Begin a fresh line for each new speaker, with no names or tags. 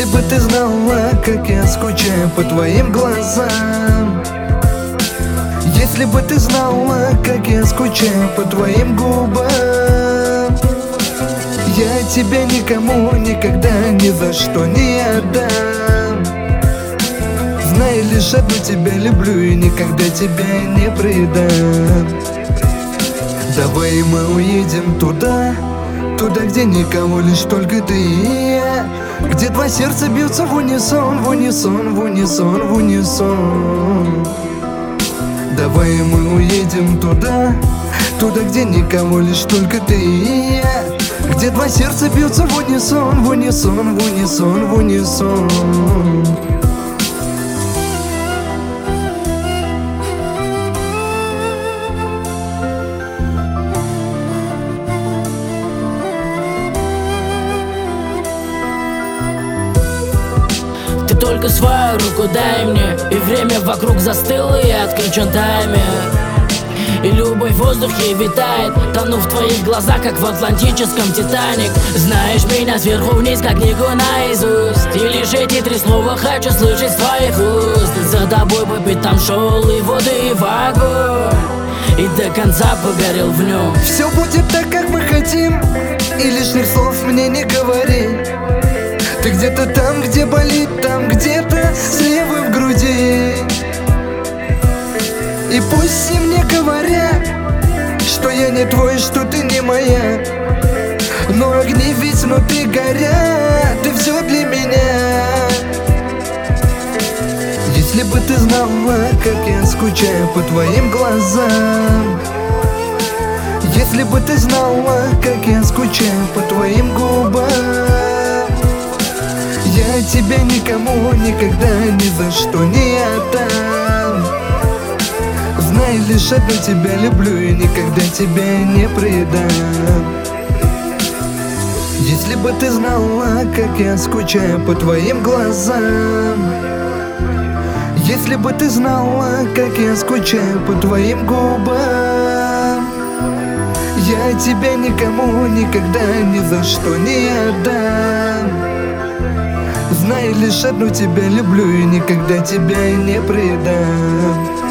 бы ты знала, как я скучаю по твоим глазам. Если бы ты знала, как я скучаю по твоим губам. Я тебя никому никогда ни за что не отдам. Знай, лишь одну тебя люблю и никогда тебя не предам. Давай мы уедем туда, где никого, лишь только ты и я. Где два сердца бьются в унисон, в унисон, в унисон, в унисон. Давай мы уедем туда, где никого, лишь только ты и я. Где два сердца бьются в унисон, в унисон, в унисон, в унисон.
Только свою руку дай мне, и время вокруг застыло, и отключен таймер. И любовь в воздухе витает, тону в твоих глазах, как в атлантическом Титаник. Знаешь меня сверху вниз, как книгу наизусть, и лишь эти три слова хочу слышать с твоих уст. За тобой по пятам шел и воды, и в огонь, и до конца погорел в нем.
Все будет так, как мы хотим, и лишних слов мне не говори. Ты где-то там, где болит, там где-то слева в груди. И пусть все мне говорят, что я не твой, что ты не моя, но огни ведь внутри горят, ты все для меня. Если бы ты знала, как я скучаю по твоим глазам. Если бы ты знала, как я скучаю по твоим губам. Я тебя никому никогда ни за что не отдам. Знай, лишь одну тебя люблю и никогда тебя не предам. Если бы ты знала, как я скучаю по твоим глазам. Если бы ты знала, как я скучаю по твоим губам. Я тебя никому никогда ни за что не отдам. Знай, лишь одну тебя люблю и никогда тебя не предам.